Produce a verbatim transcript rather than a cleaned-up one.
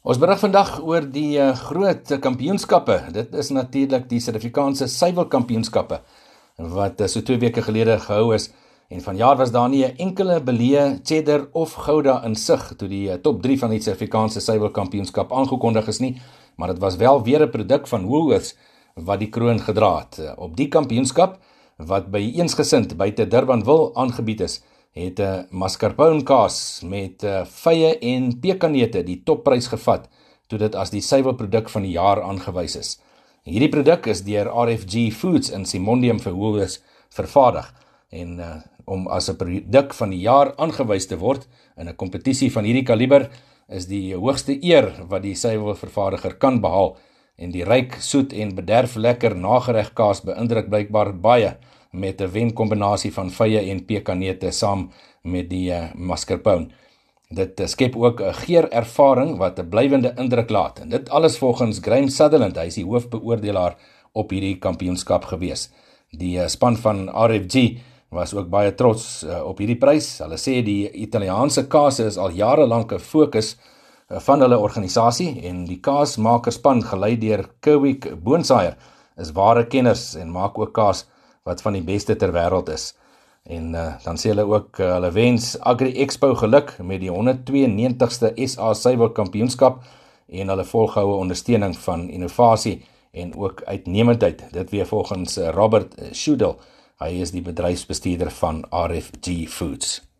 Ons berig vandag oor die uh, groot kampioenskappe. Dit is natuurlik die Suid-Afrikaanse suiwelkampioenskappe wat uh, so twee weke gelede gehou is. En vanjaar was daar nie 'n enkele beleë, cheddar of gouda in sig toe die uh, top drie van die Suid-Afrikaanse suiwelkampioenskap aangekondig is nie, maar dit was wel weer 'n produk van Woolworths wat die kroon gedra het. Uh, op die kampioenskap wat by eensgesind buite Durbanville aangebied is, het 'n uh, mascarpone kaas met uh, vye en pekanneute die topprys gevat, toe dit as die suiwelproduk van die jaar aangewys is. Hierdie produk is deur R F G Foods in Simondium vir Woolworths vervaardig, en uh, om as 'n produk van die jaar aangewys te word in 'n kompetisie van hierdie kaliber, is die hoogste eer wat die suiwelvervaardiger kan behaal, en die ryk, soet en bederf lekker nagereg kaas beïndruk blykbaar baie, met 'n wenkombinasie van vye en pekanneute saam met die uh, mascarpone. Dit uh, skep ook 'n geurervaring wat 'n blywende indruk laat. En dit alles volgens Graham Sutherland, hy is die hoofbeoordelaar op hierdie kampioenskap gewees. Die uh, span van R F G was ook baie trots uh, op hierdie prys. Hulle sê die Italiaanse kaas is al jare lank 'n fokus uh, van hulle organisasie, en die kaasmakerspan gelei deur Kerwick Boonsaaier is ware kenners en maak ook kaas wat van die beste ter wêreld is. En uh, dan sê hulle ook, uh, hulle wens Agri Expo geluk met die honderd tweeënnegentigste S A suiwelkampioenskap en hulle volgehoue ondersteuning van innovasie en ook uitnemendheid. Dit weer volgens uh, Robert Schudel. Hy is die bedryfsbestuurder van R F G Foods.